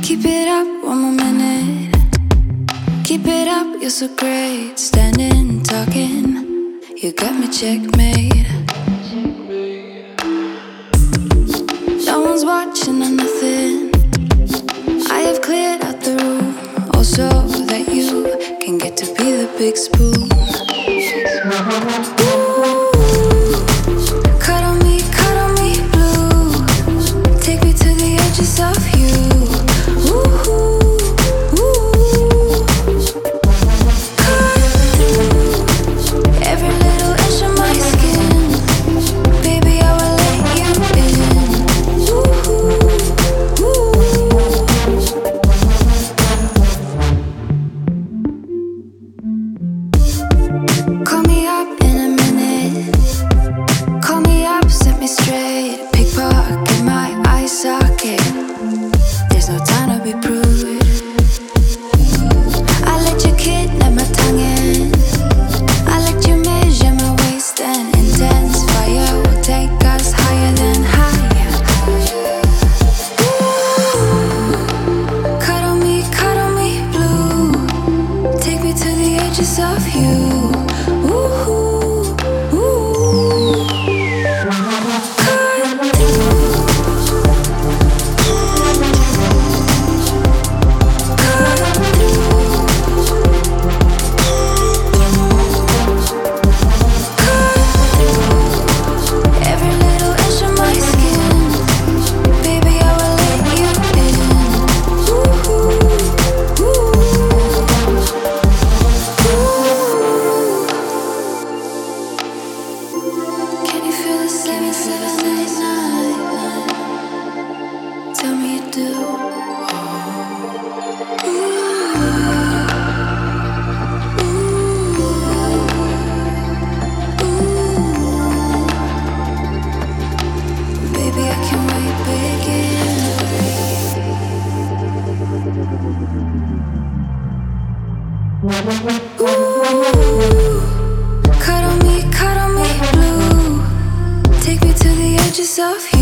Keep it up one more minute. Keep it up, you're so great. Standing, talking, you got me checkmate. No one's watching or nothing. I have cleared out the room, also that you can get to be the big spoon. Ooh, cuddle me blue. Take me to the edges of you. Ooh, ooh. Cut through every little inch of my skin. Baby, I will let you in. Ooh, ooh. Call me up in a minute. Call me up, set me straight. Pickpocket my eye socket. There's no time to be prude. I let you kidnap my tongue in. I let you measure my waist and intense fire will take us higher than higher. Ooh, cuddle me blue. Take me to the edges of you. Tell me you do. Baby, I can't wait, begin. Ooh, cuddle me blue. Take me to the edges of you.